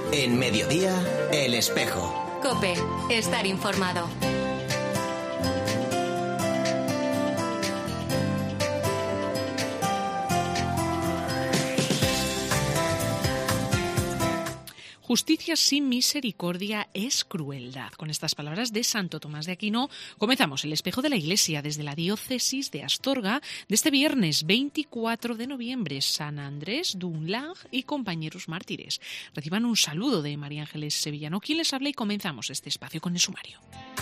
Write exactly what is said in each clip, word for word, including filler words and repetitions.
En Mediodía, El Espejo. COPE, estar informado. Justicia sin misericordia es crueldad. Con estas palabras de Santo Tomás de Aquino comenzamos el Espejo de la Iglesia desde la diócesis de Astorga de este viernes veinticuatro de noviembre. San Andrés, Dunlang y compañeros mártires. Reciban un saludo de María Ángeles Sevillano, quien les habla, y comenzamos este espacio con el sumario.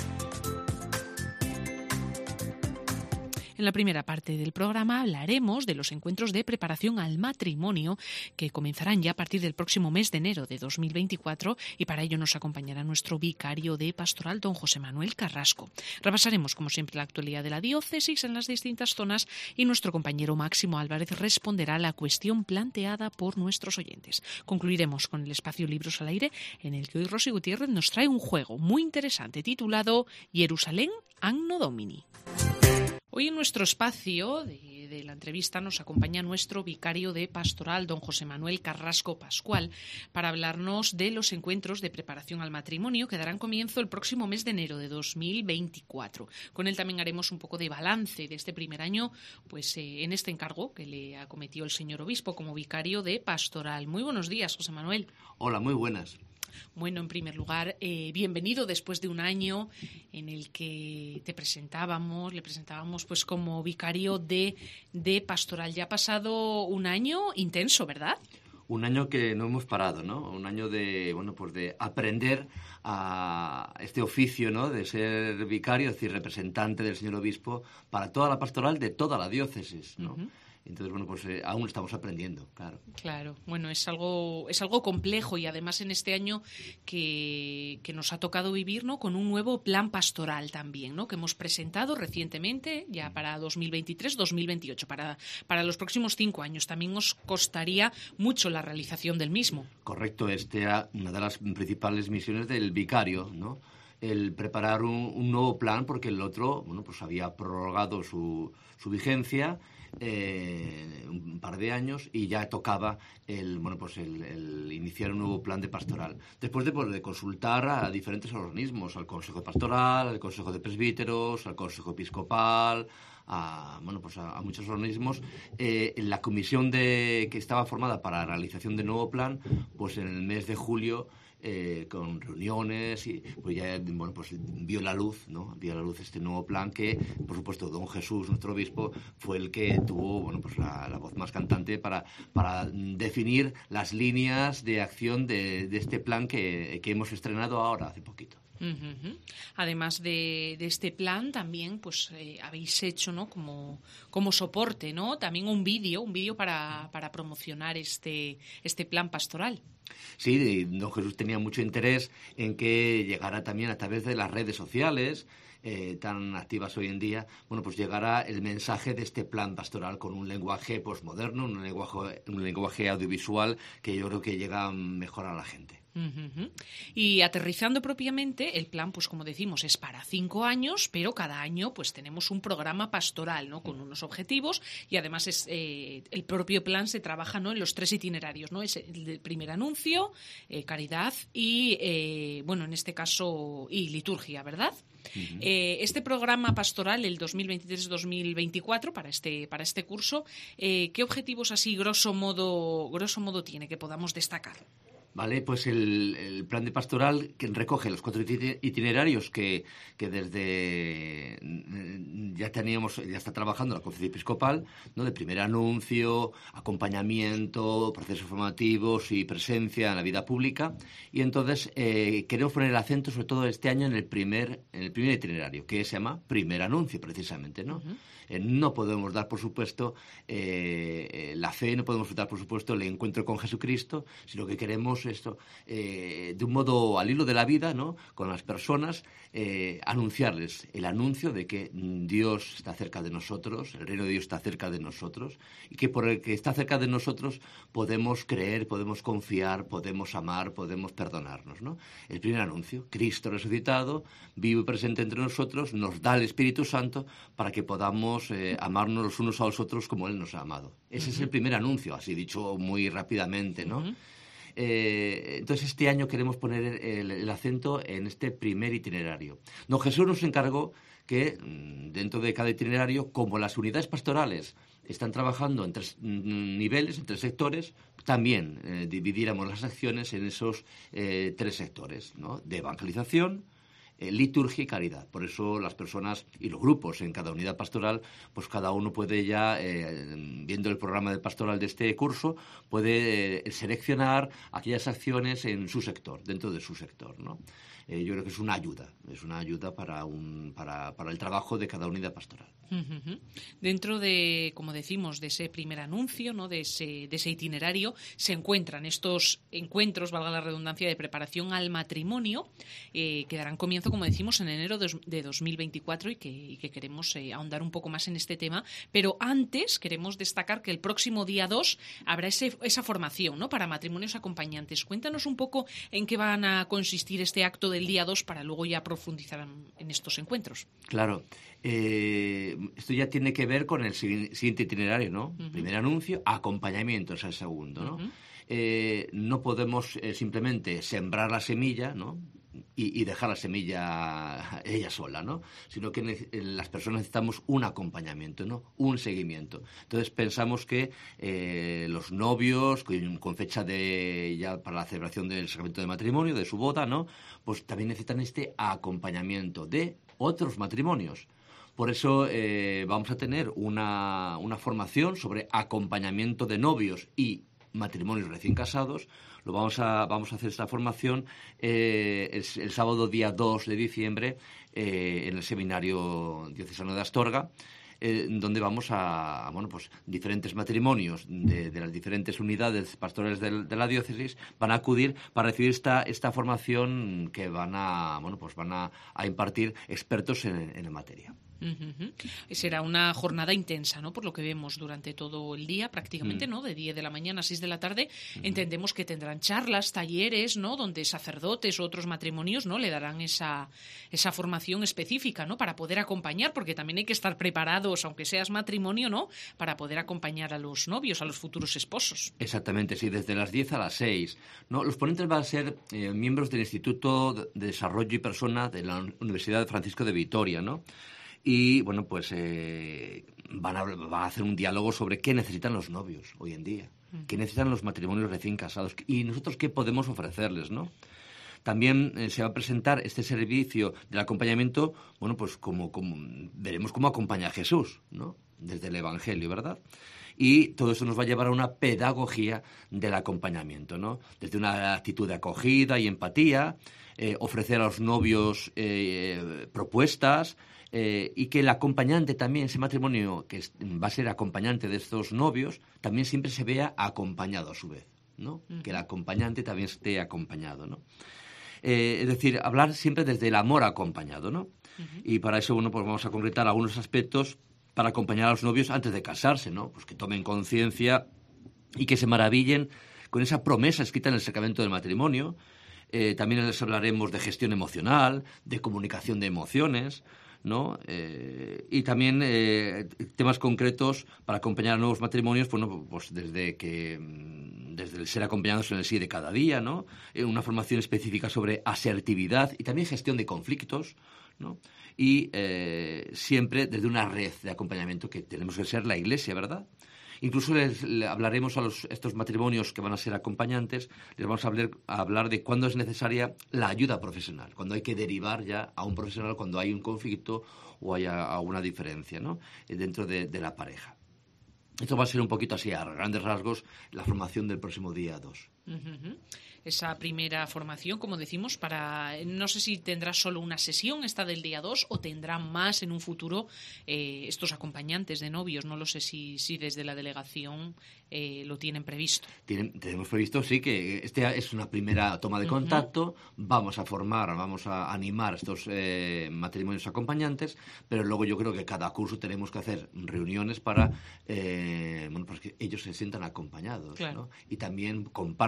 En la primera parte del programa hablaremos de los encuentros de preparación al matrimonio que comenzarán ya a partir del próximo mes de enero de dos mil veinticuatro, y para ello nos acompañará nuestro vicario de pastoral, don José Manuel Carrasco. Repasaremos, como siempre, la actualidad de la diócesis en las distintas zonas y nuestro compañero Máximo Álvarez responderá a la cuestión planteada por nuestros oyentes. Concluiremos con el espacio Libros al Aire, en el que hoy Rosy Gutiérrez nos trae un juego muy interesante titulado Jerusalén Anno Domini. Hoy en nuestro espacio de, de la entrevista nos acompaña nuestro vicario de pastoral, don José Manuel Carrasco Pascual, para hablarnos de los encuentros de preparación al matrimonio que darán comienzo el próximo mes de enero de dos mil veinticuatro. Con él también haremos un poco de balance de este primer año, pues eh, en este encargo que le acometió el señor obispo como vicario de pastoral. Muy buenos días, José Manuel. Hola, muy buenas. Bueno, en primer lugar, eh, bienvenido después de un año en el que te presentábamos, le presentábamos pues como vicario de, de pastoral. Ya ha pasado un año intenso, ¿verdad? Un año que no hemos parado, ¿no? Un año de, bueno, pues de aprender a este oficio, ¿no? De ser vicario, es decir, representante del señor obispo para toda la pastoral de toda la diócesis, ¿no? Uh-huh. Entonces, bueno, pues eh, aún estamos aprendiendo, claro. Claro, bueno, es algo es algo complejo y además en este año que, que nos ha tocado vivir, ¿no? Con un nuevo plan pastoral también, ¿no? Que hemos presentado recientemente, ya para dos mil veintitrés dos mil veintiocho, para, para los próximos cinco años. También os costaría mucho la realización del mismo. Correcto, este era una de las principales misiones del vicario, ¿no? El preparar un, un nuevo plan, porque el otro, bueno, pues había prorrogado su, su vigencia eh, un par de años y ya tocaba el, bueno, pues el, el iniciar un nuevo plan de pastoral. Después de, pues, de consultar a diferentes organismos, al Consejo Pastoral, al Consejo de Presbíteros, al Consejo Episcopal, a, bueno, pues a, a muchos organismos, eh, la comisión de, que estaba formada para la realización del nuevo plan, pues en el mes de julio, Eh, con reuniones y pues ya bueno pues vio la luz, ¿no? Vio la luz este nuevo plan que, por supuesto, don Jesús, nuestro obispo, fue el que tuvo bueno pues la, la voz más cantante para, para definir las líneas de acción de, de este plan que, que hemos estrenado ahora hace poquito. Uh-huh. Además de, de este plan, también pues eh, habéis hecho, ¿no? como, como soporte, ¿no? También un vídeo, un vídeo para, para promocionar este, este plan pastoral. Sí, don Jesús tenía mucho interés en que llegara también a través de las redes sociales, eh, tan activas hoy en día, bueno, pues llegara el mensaje de este plan pastoral con un lenguaje posmoderno, un lenguaje, un lenguaje audiovisual que yo creo que llega mejor a la gente. Uh-huh. Y aterrizando propiamente, el plan, pues como decimos, es para cinco años, pero cada año pues tenemos un programa pastoral, ¿no? Con unos objetivos y además es eh, el propio plan se trabaja, ¿no? En los tres itinerarios, ¿no? Es el del primer anuncio, eh, caridad y, eh, bueno, en este caso, y liturgia, ¿verdad? Uh-huh. Eh, este programa pastoral, el dos mil veintitrés dos mil veinticuatro, para este, para este curso, eh, ¿qué objetivos así grosso modo, grosso modo tiene que podamos destacar? Vale, pues el, el plan de pastoral que recoge los cuatro itinerarios que, que desde ya teníamos, ya está trabajando la Conferencia Episcopal, ¿no? De primer anuncio, acompañamiento, procesos formativos y presencia en la vida pública. Y entonces eh, queremos poner el acento sobre todo este año en el primer, en el primer itinerario, que se llama primer anuncio precisamente, ¿no? Uh-huh. Eh, no podemos dar, por supuesto, eh, la fe, no podemos dar, por supuesto, el encuentro con Jesucristo, sino que queremos esto, eh, de un modo al hilo de la vida, ¿no? Con las personas, eh, anunciarles el anuncio de que Dios está cerca de nosotros, el reino de Dios está cerca de nosotros, y que por el que está cerca de nosotros podemos creer, podemos confiar, podemos amar, podemos perdonarnos, ¿no? El primer anuncio, Cristo resucitado, vivo y presente entre nosotros, nos da el Espíritu Santo para que podamos Eh, amarnos los unos a los otros como Él nos ha amado. Ese uh-huh. es el primer anuncio, así dicho muy rápidamente, ¿no? Uh-huh. Eh, entonces, este año queremos poner el, el acento en este primer itinerario. Don Jesús nos encargó que dentro de cada itinerario, como las unidades pastorales están trabajando en tres niveles, en tres sectores, también eh, dividiéramos las acciones en esos eh, tres sectores, ¿no? De evangelización, eh, liturgia y caridad. Por eso las personas y los grupos en cada unidad pastoral, pues cada uno puede ya, eh, viendo el programa de pastoral de este curso, puede eh, seleccionar aquellas acciones en su sector, dentro de su sector, ¿no? Eh, yo creo que es una ayuda, es una ayuda para, un, para, para el trabajo de cada unidad pastoral. Uh-huh. Dentro de, como decimos, de ese primer anuncio, ¿no? de, ese, de ese itinerario, se encuentran estos encuentros, valga la redundancia, de preparación al matrimonio, eh, que darán comienzo, como decimos, en enero de dos mil veinticuatro y que, y que queremos eh, ahondar un poco más en este tema. Pero antes queremos destacar que el próximo día dos habrá ese, esa formación, ¿no? Para matrimonios acompañantes. Cuéntanos un poco en qué van a consistir este acto del día dos para luego ya profundizar en estos encuentros. Claro. Eh, esto ya tiene que ver con el siguiente itinerario, ¿no? Uh-huh. Primer anuncio, acompañamiento es el segundo, ¿no? Uh-huh. Eh, no podemos eh, simplemente sembrar la semilla, ¿no? Y, y dejar la semilla ella sola, ¿no? Sino que ne- las personas necesitamos un acompañamiento, ¿no? Un seguimiento. Entonces pensamos que eh, los novios, con, con fecha de ya para la celebración del sacramento de matrimonio, de su boda, ¿no? Pues también necesitan este acompañamiento de otros matrimonios. Por eso eh, vamos a tener una, una formación sobre acompañamiento de novios y matrimonios recién casados. Lo vamos a, vamos a hacer esta formación eh, el, el sábado día dos de diciembre eh, en el Seminario Diocesano de Astorga, eh, donde vamos a, a, bueno, pues diferentes matrimonios de, de las diferentes unidades pastorales de, de la diócesis van a acudir para recibir esta, esta formación que van a, bueno, pues van a, a impartir expertos en, en la materia. Uh-huh. Será una jornada intensa, ¿no? Por lo que vemos durante todo el día, prácticamente, mm. ¿no? De diez de la mañana a seis de la tarde. Uh-huh. Entendemos que tendrán charlas, talleres, ¿no? Donde sacerdotes u otros matrimonios, ¿no? Le darán esa, esa formación específica, ¿no? Para poder acompañar, porque también hay que estar preparados, aunque seas matrimonio, ¿no? Para poder acompañar a los novios, a los futuros esposos. Exactamente, sí, desde las diez a las seis, ¿no? Los ponentes van a ser eh, miembros del Instituto de Desarrollo y Persona de la Universidad de Francisco de Vitoria, ¿no? Y, bueno, pues eh, van, a, van a hacer un diálogo sobre qué necesitan los novios hoy en día, mm. qué necesitan los matrimonios recién casados y nosotros qué podemos ofrecerles, ¿no? También eh, se va a presentar este servicio del acompañamiento, bueno, pues como, como veremos cómo acompaña a Jesús, ¿no? Desde el Evangelio, ¿verdad? Y todo eso nos va a llevar a una pedagogía del acompañamiento, ¿no? Desde una actitud de acogida y empatía, eh, ofrecer a los novios eh, propuestas, Eh, y que el acompañante también, ese matrimonio que es, va a ser acompañante de estos novios, también siempre se vea acompañado a su vez, ¿no? Uh-huh. Que el acompañante también esté acompañado, ¿no? Eh, es decir, hablar siempre desde el amor acompañado, ¿no? Uh-huh. Y para eso, bueno, pues vamos a concretar algunos aspectos para acompañar a los novios antes de casarse, ¿no? Pues que tomen conciencia y que se maravillen con esa promesa escrita en el sacramento del matrimonio. Eh, también les hablaremos de gestión emocional, de comunicación de emociones, ¿no? Eh, y también eh, temas concretos para acompañar a nuevos matrimonios, bueno, pues desde que desde el ser acompañados en el sí de cada día, ¿no? Eh, una formación específica sobre asertividad y también gestión de conflictos, ¿no? Y eh, siempre desde una red de acompañamiento que tenemos que ser la Iglesia, ¿verdad? Incluso les, les hablaremos a los, estos matrimonios que van a ser acompañantes, les vamos a hablar, a hablar de cuándo es necesaria la ayuda profesional, cuándo hay que derivar ya a un profesional cuando hay un conflicto o haya alguna diferencia, ¿no? Dentro de, de la pareja. Esto va a ser un poquito así, a grandes rasgos, la formación del próximo día dos. Uh-huh. Esa primera formación, como decimos, para no sé si tendrá solo una sesión esta del día dos o tendrá más en un futuro eh, estos acompañantes de novios. No lo sé si, si desde la delegación eh, lo tienen previsto. Tienen, tenemos previsto, sí, que esta es una primera toma de contacto. Uh-huh. Vamos a formar, vamos a animar estos eh, matrimonios acompañantes, pero luego yo creo que cada curso tenemos que hacer reuniones para eh, bueno, pues que ellos se sientan acompañados, claro, ¿no? Y también compartan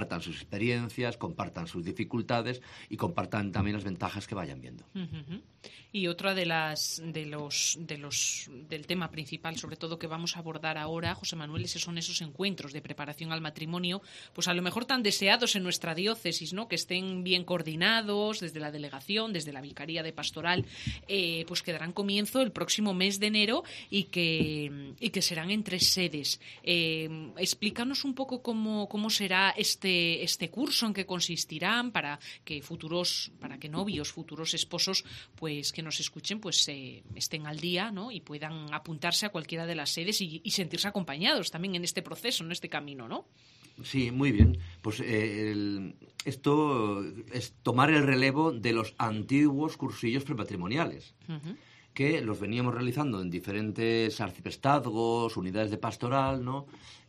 compartan sus experiencias, compartan sus dificultades y compartan también las ventajas que vayan viendo. Uh-huh. Y otra de las de los de los del tema principal, sobre todo que vamos a abordar ahora, José Manuel, esos son esos encuentros de preparación al matrimonio, pues a lo mejor tan deseados en nuestra diócesis, ¿no? Que estén bien coordinados desde la delegación, desde la Vicaría de Pastoral, eh, pues que darán comienzo el próximo mes de enero y que y que serán en tres sedes. Eh, explícanos un poco cómo cómo será este este curso, en qué consistirán, para que futuros para que novios, futuros esposos, pues que nos escuchen, pues eh, estén al día, ¿no? Y puedan apuntarse a cualquiera de las sedes y, y sentirse acompañados también en este proceso, en este camino, ¿no? Sí, muy bien. Pues eh, el, esto es tomar el relevo de los antiguos cursillos prematrimoniales, uh-huh. que los veníamos realizando en diferentes arciprestazgos, unidades de pastoral, ¿no?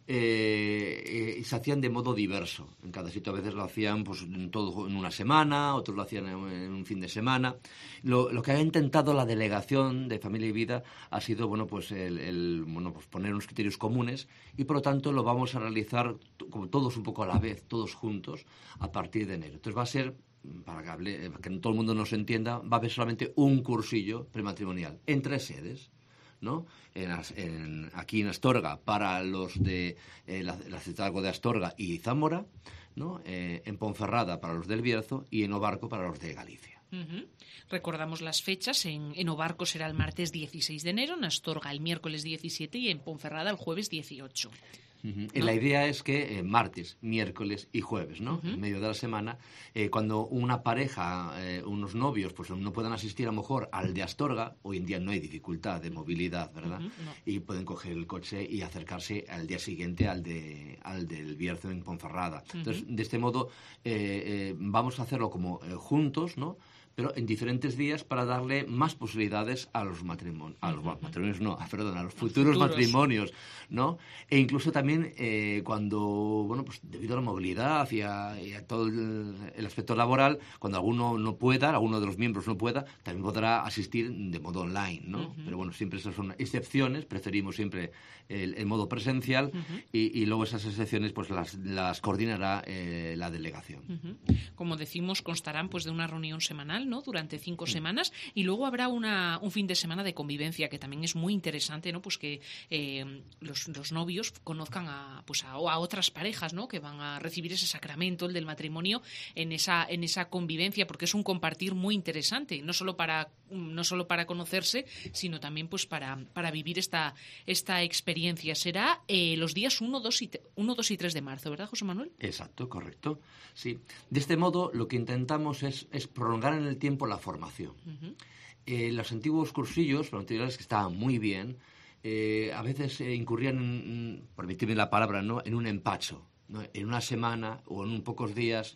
Eh, eh, y se hacían de modo diverso. En cada sitio a veces lo hacían pues todo en una semana, otros lo hacían en, en un fin de semana. Lo, lo que ha intentado la Delegación de Familia y Vida ha sido bueno pues el, el bueno pues poner unos criterios comunes y por lo tanto lo vamos a realizar t- como todos un poco a la vez, todos juntos, a partir de enero. Entonces va a ser, para que, hable, para que todo el mundo nos entienda, va a haber solamente un cursillo prematrimonial en tres sedes, ¿no? En, en, aquí en Astorga para los de eh, la, la Cetazgo de Astorga y Zamora, ¿no? Eh, en Ponferrada para los del Bierzo y en Obarco para los de Galicia. Uh-huh. Recordamos las fechas. En, en Obarco será el martes dieciséis de enero, en Astorga el miércoles diecisiete y en Ponferrada el jueves dieciocho. Uh-huh. ¿No? La idea es que eh, martes, miércoles y jueves, ¿no? Uh-huh. En medio de la semana, eh, cuando una pareja, eh, unos novios, pues no puedan asistir a lo mejor al de Astorga, hoy en día no hay dificultad de movilidad, ¿verdad? Uh-huh. No. Y pueden coger el coche y acercarse al día siguiente al de al del Bierzo en Ponferrada. Uh-huh. Entonces, de este modo, eh, eh, vamos a hacerlo como eh, juntos, ¿no? Pero en diferentes días para darle más posibilidades a los matrimonios, a los uh-huh. matrimonios no, perdón, a los futuros, futuros matrimonios, ¿no? E incluso también eh, cuando, bueno, pues debido a la movilidad y a, y a todo el, el aspecto laboral, cuando alguno no pueda, alguno de los miembros no pueda, también podrá asistir de modo online, ¿no? Uh-huh. Pero bueno, siempre esas son excepciones, preferimos siempre el, el modo presencial uh-huh. y, y luego esas excepciones pues las, las coordinará eh, la delegación. Uh-huh. Como decimos, constarán pues de una reunión semanal, ¿no? Durante cinco sí. semanas y luego habrá una, un fin de semana de convivencia que también es muy interesante, ¿no? Pues que eh, los, los novios conozcan a, pues a, a otras parejas, ¿no? Que van a recibir ese sacramento, el del matrimonio, en esa, en esa convivencia, porque es un compartir muy interesante, no solo para, no solo para conocerse, sino también pues para, para vivir esta, esta experiencia. Será eh, los días uno, dos y tres de marzo, ¿verdad, José Manuel? Exacto, correcto. Sí. De este modo, lo que intentamos es, es prolongar en el tiempo la formación. Uh-huh. Eh, los antiguos cursillos prematrimoniales que estaban muy bien, eh, a veces eh, incurrían, en, permitidme la palabra, ¿no? En un empacho, ¿no? En una semana o en un pocos días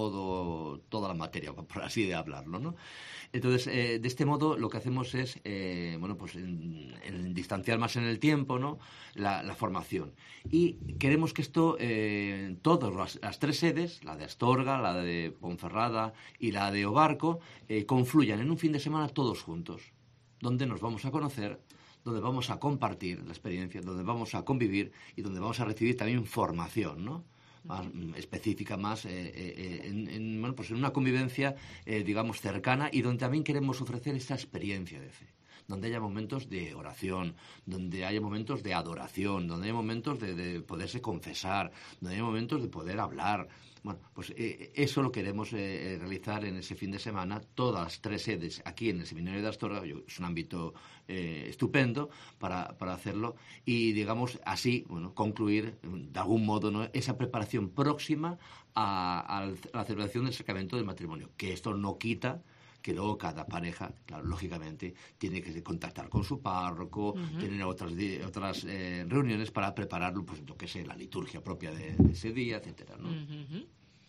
todo toda la materia, por así de hablarlo, ¿no? Entonces, eh, de este modo, lo que hacemos es, eh, bueno, pues en, en distanciar más en el tiempo, ¿no? La, la formación. Y queremos que esto, eh, todas las, las tres sedes, la de Astorga, la de Ponferrada y la de Obarco, eh, confluyan en un fin de semana todos juntos, donde nos vamos a conocer, donde vamos a compartir la experiencia, donde vamos a convivir y donde vamos a recibir también formación, ¿no? Más específica, más eh, eh, en, en, bueno, pues en una convivencia, eh, digamos, cercana y donde también queremos ofrecer esta experiencia de fe, donde haya momentos de oración, donde haya momentos de adoración, donde haya momentos de, de poderse confesar, donde haya momentos de poder hablar. Bueno, pues eh, eso lo queremos eh, realizar en ese fin de semana, todas las tres sedes aquí en el Seminario de Astorga. Es un ámbito eh, estupendo para, para hacerlo y, digamos, así, bueno, concluir de algún modo, ¿no? Esa preparación próxima a, a la celebración del sacramento del matrimonio, que esto no quita que luego cada pareja, claro, lógicamente, tiene que contactar con su párroco, uh-huh. tener otras otras eh, reuniones para prepararlo, pues lo que sé, la liturgia propia de, de ese día, etcétera, ¿no? Uh-huh.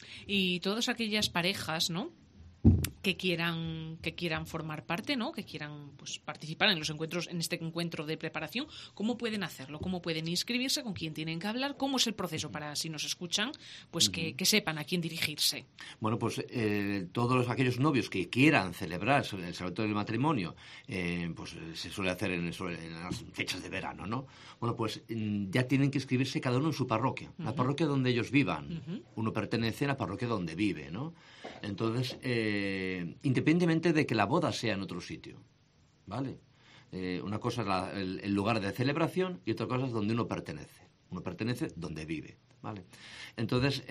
Y todas aquellas parejas, ¿no?, que quieran que quieran formar parte, ¿no?, que quieran pues participar en los encuentros, en este encuentro de preparación, ¿cómo pueden hacerlo? ¿Cómo pueden inscribirse? ¿Con quién tienen que hablar? ¿Cómo es el proceso para, si nos escuchan, pues uh-huh. que, que sepan a quién dirigirse? Bueno, pues eh, todos aquellos novios que quieran celebrar el sacramento del matrimonio, eh, pues se suele hacer en, en las fechas de verano, ¿no? Bueno, pues ya tienen que inscribirse cada uno en su parroquia, uh-huh. la parroquia donde ellos vivan. Uh-huh. uno pertenece a la parroquia donde vive, ¿no? Entonces, eh, independientemente de que la boda sea en otro sitio, ¿vale? Eh, una cosa es la, el, el lugar de celebración y otra cosa es donde uno pertenece. Uno pertenece donde vive, ¿vale? Entonces,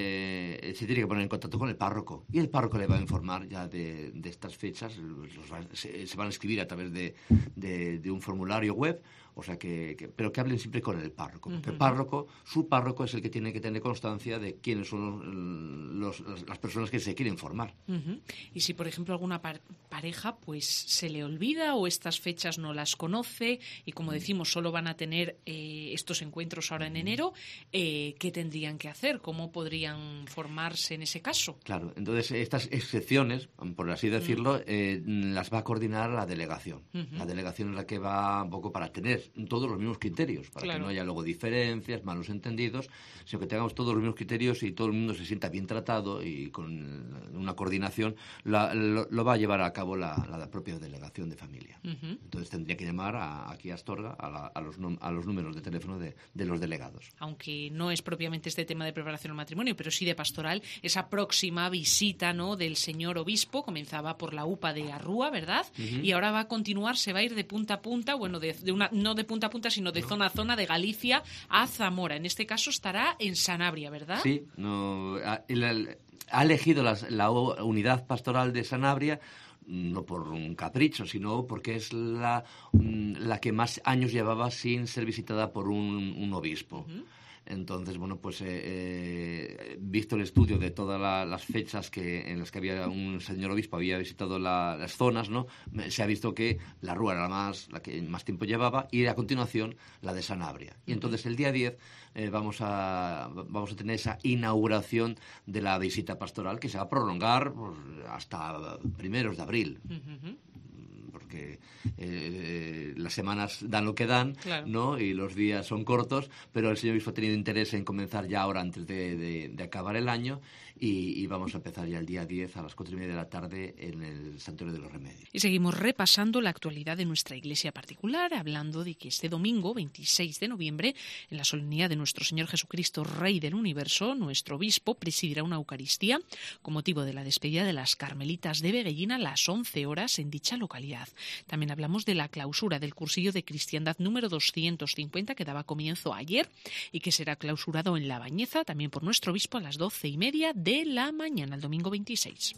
eh, se tiene que poner en contacto con el párroco y el párroco le va a informar ya de, de estas fechas. Los va, se, se van a escribir a través de, de, de un formulario web, o sea que, que, pero que hablen siempre con el párroco, porque uh-huh. el párroco, su párroco es el que tiene que tener constancia de quiénes son los, los, las personas que se quieren formar. Uh-huh. Y si, por ejemplo, alguna par- pareja pues se le olvida o estas fechas no las conoce y, como decimos, solo van a tener eh, estos encuentros ahora en enero, eh, ¿qué tendrían que hacer? ¿Cómo podrían formarse en ese caso? Claro, entonces estas excepciones, por así decirlo, uh-huh. eh, las va a coordinar la delegación. Uh-huh. La delegación es la que va un poco para tener todos los mismos criterios, para claro. que no haya luego diferencias, malos entendidos, sino que tengamos todos los mismos criterios y todo el mundo se sienta bien tratado y con una coordinación la, lo, lo va a llevar a cabo la, la propia delegación de familia. Uh-huh. Entonces tendría que llamar a, aquí a Astorga a, la, a, los, a los números de teléfono de, de los delegados. Aunque no es propiamente este tema de preparación al matrimonio, pero sí de pastoral, esa próxima visita, ¿no?, del señor obispo comenzaba por la U P A de Arrúa, ¿verdad? Uh-huh. Y ahora va a continuar, se va a ir de punta a punta, bueno, de, de una no de punta a punta, sino de no. zona a zona, de Galicia a Zamora. En este caso estará en Sanabria, ¿verdad? Sí, no, ha, ha elegido las, la unidad pastoral de Sanabria no por un capricho, sino porque es la, la que más años llevaba sin ser visitada por un, un obispo. Uh-huh. Entonces, bueno, pues eh, eh, visto el estudio de todas la, las fechas que en las que había un señor obispo había visitado la, las zonas, ¿no? Se ha visto que la Rúa era la más la que más tiempo llevaba y a continuación la de Sanabria. Y entonces el día diez eh, vamos a vamos a tener esa inauguración de la visita pastoral que se va a prolongar pues, hasta primeros de abril. Uh-huh. Porque eh, las semanas dan lo que dan, claro. ¿no? Y los días son cortos, pero el señor obispo ha tenido interés en comenzar ya ahora antes de, de, de acabar el año y, y vamos a empezar ya el día diez a las cuatro y media de la tarde en el Santuario de los Remedios. Y seguimos repasando la actualidad de nuestra iglesia particular, hablando de que este domingo, veintiséis de noviembre, en la solemnidad de nuestro Señor Jesucristo, Rey del Universo, nuestro obispo presidirá una Eucaristía con motivo de la despedida de las Carmelitas de Veguellina a las once horas en dicha localidad. También hablamos de la clausura del cursillo de cristiandad número doscientos cincuenta que daba comienzo ayer y que será clausurado en La Bañeza, también por nuestro obispo, a las doce y media de la mañana, el domingo veintiséis.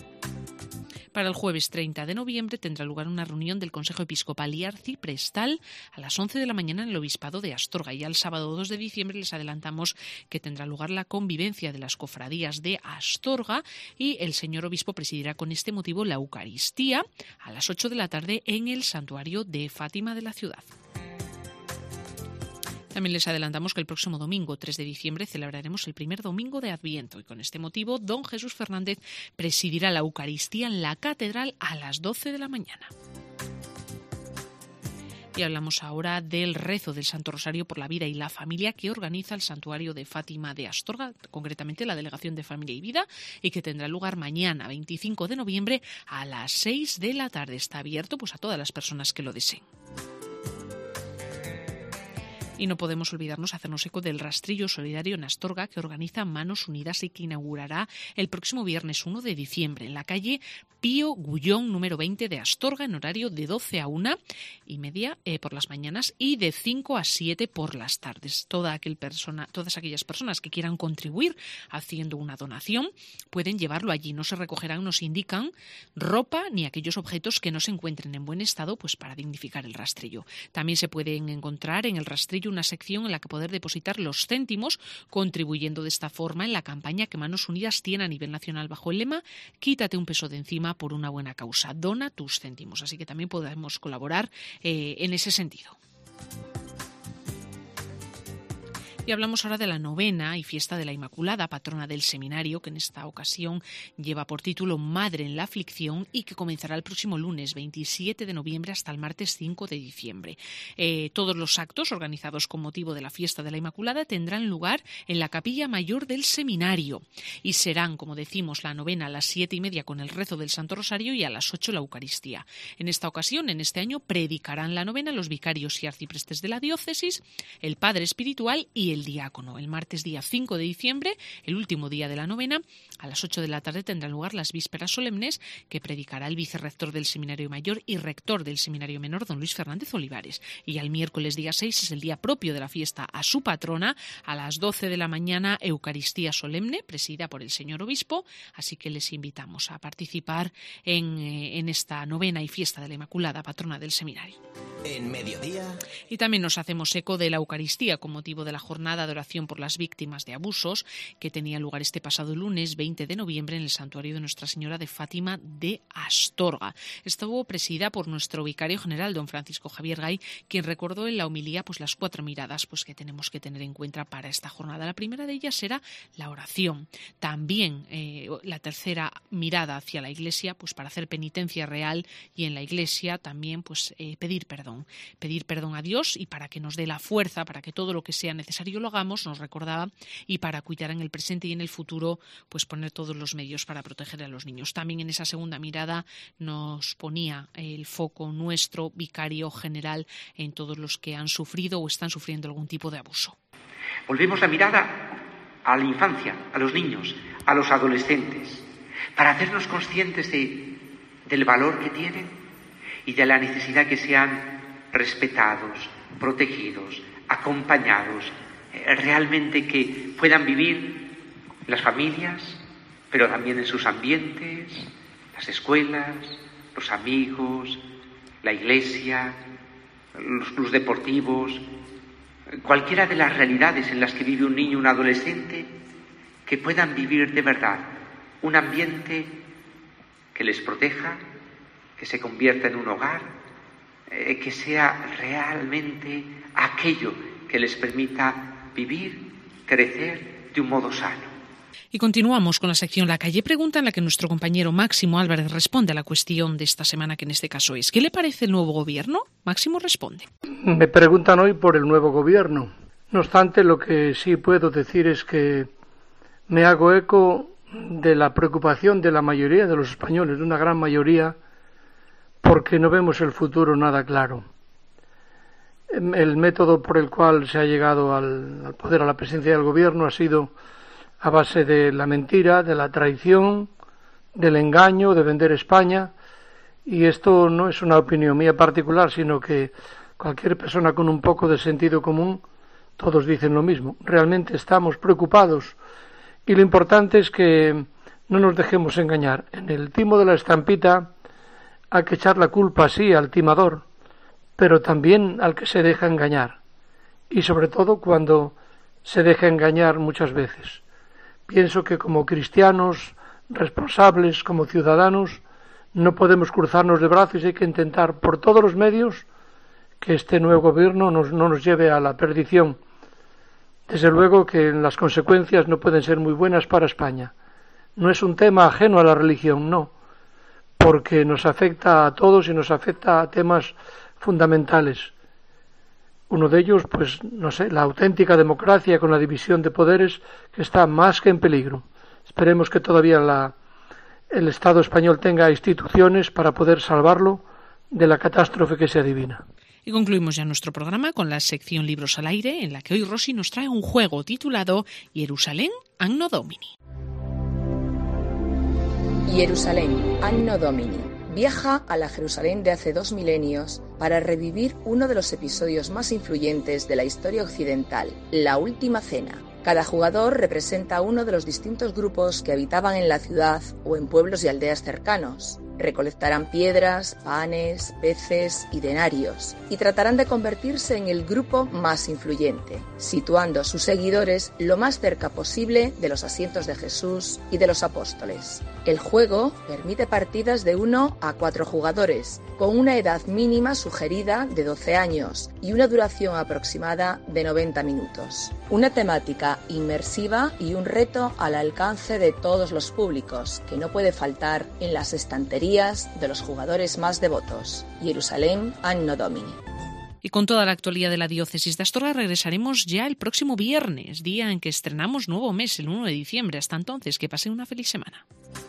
Para el jueves treinta de noviembre tendrá lugar una reunión del Consejo Episcopal y Arciprestal a las once de la mañana en el Obispado de Astorga. Y al sábado dos de diciembre les adelantamos que tendrá lugar la convivencia de las cofradías de Astorga y el señor obispo presidirá con este motivo la Eucaristía a las ocho de la tarde en el santuario de Fátima de la ciudad. También les adelantamos que el próximo domingo, tres de diciembre, celebraremos el primer domingo de Adviento y con este motivo, don Jesús Fernández presidirá la Eucaristía en la Catedral a las doce de la mañana. Y hablamos ahora del rezo del Santo Rosario por la Vida y la Familia que organiza el Santuario de Fátima de Astorga, concretamente la Delegación de Familia y Vida, y que tendrá lugar mañana, veinticinco de noviembre, a las seis de la tarde. Está abierto pues, a todas las personas que lo deseen. Y no podemos olvidarnos hacernos eco del rastrillo solidario en Astorga que organiza Manos Unidas y que inaugurará el próximo viernes uno de diciembre en la calle Pío Gullón número veinte de Astorga en horario de doce a una y media eh, por las mañanas y de cinco a siete por las tardes. Toda aquel persona, todas aquellas personas que quieran contribuir haciendo una donación pueden llevarlo allí. No se recogerán, nos indican, ropa ni aquellos objetos que no se encuentren en buen estado pues para dignificar el rastrillo. También se pueden encontrar en el rastrillo una sección en la que poder depositar los céntimos, contribuyendo de esta forma en la campaña que Manos Unidas tiene a nivel nacional bajo el lema Quítate un peso de encima por una buena causa, dona tus céntimos. Así que también podemos colaborar eh, en ese sentido. Y hablamos ahora de la novena y fiesta de la Inmaculada, patrona del seminario, que en esta ocasión lleva por título Madre en la Aflicción y que comenzará el próximo lunes veintisiete de noviembre hasta el martes cinco de diciembre. Eh, todos los actos organizados con motivo de la fiesta de la Inmaculada tendrán lugar en la capilla mayor del seminario y serán, como decimos, la novena a las siete y media con el rezo del Santo Rosario y a las ocho la Eucaristía. En esta ocasión, en este año, predicarán la novena los vicarios y arciprestes de la diócesis, el padre espiritual y el del diácono. El martes día cinco de diciembre, el último día de la novena, a las ocho de la tarde tendrán lugar las vísperas solemnes que predicará el vicerrector del Seminario Mayor y rector del Seminario Menor, don Luis Fernández Olivares. Y al miércoles día seis es el día propio de la fiesta a su patrona. A las doce de la mañana, Eucaristía solemne, presidida por el señor obispo, así que les invitamos a participar en, en esta novena y fiesta de la Inmaculada, patrona del seminario. En mediodía. Y también nos hacemos eco de la Eucaristía con motivo de la jornada de oración por las víctimas de abusos que tenía lugar este pasado lunes veinte de noviembre en el santuario de Nuestra Señora de Fátima de Astorga. Estuvo presidida por nuestro vicario general, don Francisco Javier Gay, quien recordó en la homilía pues las cuatro miradas pues que tenemos que tener en cuenta para esta jornada. La primera de ellas será la oración. También eh, la tercera mirada hacia la Iglesia, pues para hacer penitencia real, y en la Iglesia también pues eh, pedir perdón. Pedir perdón a Dios y para que nos dé la fuerza, para que todo lo que sea necesario lo hagamos, nos recordaba, y para cuidar en el presente y en el futuro, pues poner todos los medios para proteger a los niños. También en esa segunda mirada nos ponía el foco nuestro vicario general en todos los que han sufrido o están sufriendo algún tipo de abuso. Volvemos la mirada a la infancia, a los niños, a los adolescentes, para hacernos conscientes de, del valor que tienen y de la necesidad que sean respetados, protegidos, acompañados, eh, realmente que puedan vivir en las familias, pero también en sus ambientes, las escuelas, los amigos, la iglesia, los clubes deportivos, cualquiera de las realidades en las que vive un niño o un adolescente, que puedan vivir de verdad un ambiente que les proteja, que se convierta en un hogar, eh, que sea realmente aquello que les permita vivir, crecer de un modo sano. Y continuamos con la sección La Calle Pregunta, en la que nuestro compañero Máximo Álvarez responde a la cuestión de esta semana, que en este caso es: ¿qué le parece el nuevo gobierno? Máximo responde. Me preguntan hoy por el nuevo gobierno. No obstante, lo que sí puedo decir es que me hago eco de la preocupación de la mayoría de los españoles, de una gran mayoría, porque no vemos el futuro nada claro. El método por el cual se ha llegado al, al poder, a la presidencia del gobierno, ha sido a base de la mentira, de la traición, del engaño, de vender España, y esto no es una opinión mía particular, sino que cualquier persona con un poco de sentido común, todos dicen lo mismo. Realmente estamos preocupados, y lo importante es que no nos dejemos engañar. En el timo de la estampita hay que echar la culpa, sí, al timador, pero también al que se deja engañar, y sobre todo cuando se deja engañar muchas veces. Pienso que como cristianos responsables, como ciudadanos, no podemos cruzarnos de brazos y hay que intentar por todos los medios que este nuevo gobierno nos, no nos lleve a la perdición. Desde luego que las consecuencias no pueden ser muy buenas para España. No es un tema ajeno a la religión, no, porque nos afecta a todos y nos afecta a temas fundamentales. Uno de ellos, pues, no sé, la auténtica democracia con la división de poderes, que está más que en peligro. Esperemos que todavía la, el Estado español tenga instituciones para poder salvarlo de la catástrofe que se adivina. Y concluimos ya nuestro programa con la sección Libros al Aire, en la que hoy Rosy nos trae un juego titulado Jerusalén Anno Domini. Jerusalén Anno Domini viaja a la Jerusalén de hace dos milenios para revivir uno de los episodios más influyentes de la historia occidental, la Última Cena. Cada jugador representa a uno de los distintos grupos que habitaban en la ciudad o en pueblos y aldeas cercanos. Recolectarán piedras, panes, peces y denarios y tratarán de convertirse en el grupo más influyente, situando a sus seguidores lo más cerca posible de los asientos de Jesús y de los apóstoles. El juego permite partidas de uno a cuatro jugadores, con una edad mínima sugerida de doce años y una duración aproximada de noventa minutos. Una temática inmersiva y un reto al alcance de todos los públicos, que no puede faltar en las estanterías de los jugadores más devotos. Jerusalén Anno Domini. Y con toda la actualidad de la diócesis de Astorga regresaremos ya el próximo viernes, día en que estrenamos nuevo mes, el uno de diciembre. Hasta entonces, que pasen una feliz semana.